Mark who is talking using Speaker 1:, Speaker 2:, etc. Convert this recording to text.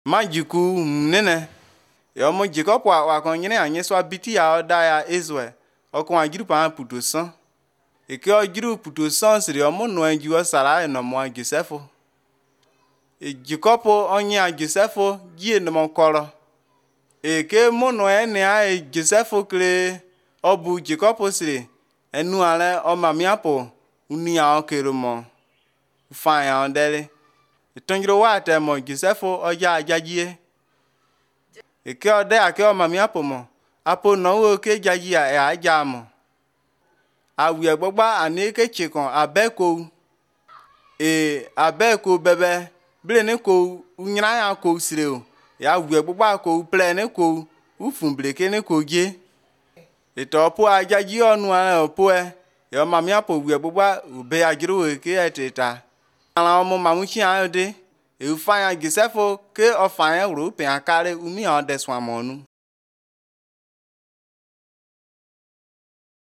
Speaker 1: Majiku nene. Yo mo jikopo wa kon nyine anye so biti ya oda ya ezwe. Okon ajiru pa puto san. Eke ojiru puto san siri omo no anju sara no mo Joseph. Jikopo onye Joseph gie no mo koro. Eke mo no ene a Joseph kle obu jikopo siri enu ale o mamiapo uni ya okero mo. Fa ya ondele. Itonjiro wa te mo Joseph oja ajajie. Eke ode ake o mamiapo mo. Apo no wo ke jaji ya aja mo. Awi agbagba aneke chikon abeko. Abeko bebe ble ne ko unyina ya ko sire o. Ya wi agbagba ko ple ne ko ufun bleke ne ko je. Ito po ajaji onu ala opo e. Yo mamiapo wi agbagba ube ajiru ke eteta. Ala omo mamuchi ayode. E ufanya Joseph ke ofanya ru pe akare umi on deswamonu.